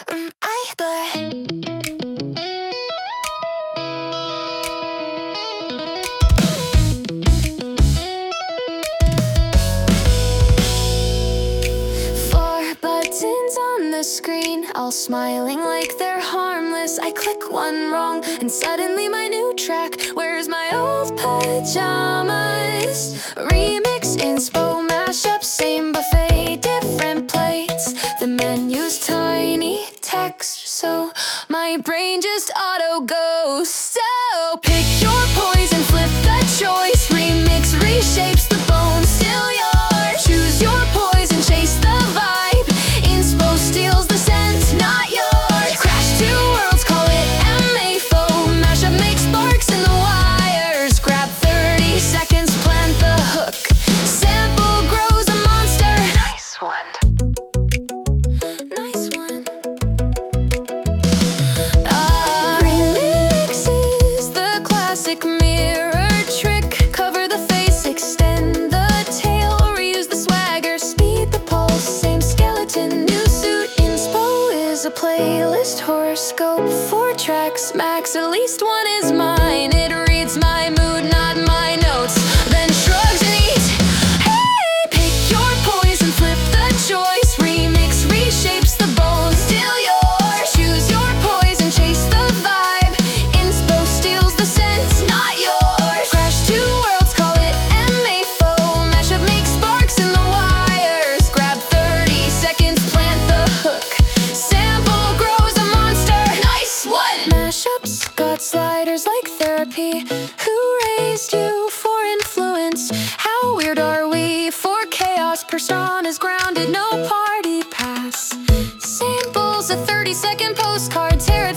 Four buttons on the screen, all smiling like they're harmless. I click one wrong, and suddenly my new track. Where's my old pajamas? Remix, inspo, mashup, same buffet, different plates. The menu's tiny text, so my brain just auto goes. So pick your poison, flip the choice. Remix reshapes the bone, still yours. Choose your poison, chase the vibe. Inspo steals the scent, not yours. Crash two worlds, call it MAFO. Mashup makes sparks in the wires. Grab 30 seconds, plant the hook. Sample grows a monster. Nice one. Nice one. Remix is the classic mirror trick. Cover the face, extend the tail. Reuse the swagger, speed the pulse. Same skeleton, new suit. Inspo is a playlist, horoscope, 4 tracks max. At least one is mine. It reads my mood, not my notes. Then shrugs and eats. Hey, pick your poison, flip the choice. Remix reshapes the bone, still yours. Choose your poison, chase the vibe. Inspo steals the scent, not yours. Crash two worlds, call it MAFO. Mashup makes sparks in the wires. Grab 30 seconds, plant the hook. Sample grows a monster. Nice one. Mashups got sliders like therapy. Who raised you for influence? How weird are we for chaos? Personas grounded, no party pass. Samples a 30-second postcard.